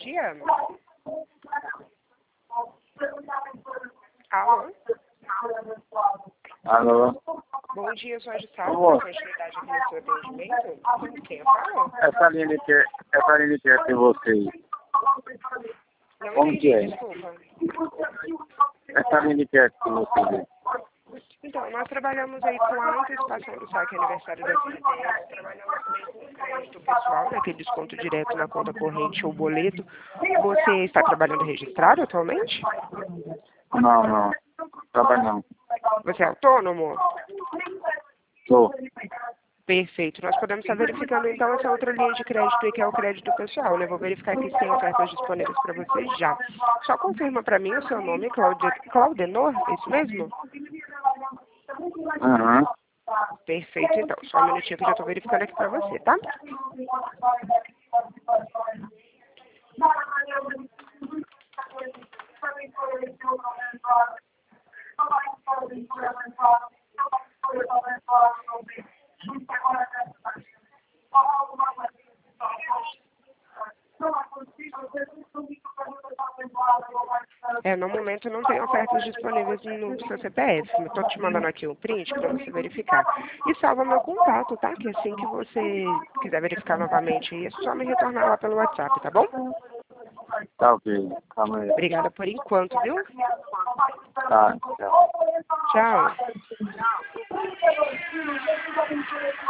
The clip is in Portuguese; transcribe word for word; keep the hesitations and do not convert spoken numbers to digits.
dia. Alô? Alô? Bom dia, eu sou a Gustavo, com continuidade aqui no seu atendimento. Quem eu falo? Essa linha que é, essa linha que é de vocês. Não Como entendi, que é? desculpa. Essa linha que é de vocês. Então, nós trabalhamos aí com a antecipação do saque aniversário da C T S, trabalhamos também com crédito pessoal, né, aquele desconto direto na conta corrente ou boleto. Você está trabalhando registrado atualmente? Não, não. Trabalho não. Você é autônomo? Sou. Perfeito. Nós podemos estar verificando então essa outra linha de crédito aí, que é o crédito pessoal, né? Vou verificar aqui se tem ofertas disponíveis para vocês já. Só confirma para mim o seu nome, Claude... Claudenor, é isso mesmo? Aham. Perfeito, então. Só um minutinho que eu já estou verificando aqui para você, tá? É, no momento não tem ofertas disponíveis no seu C P F. Estou te mandando aqui o print para você verificar. E salva meu contato, tá? Que assim que você quiser verificar novamente, é só me retornar lá pelo WhatsApp, tá bom? Tá ok. Calma aí. Obrigada por enquanto, viu? Tá, tchau. Tchau.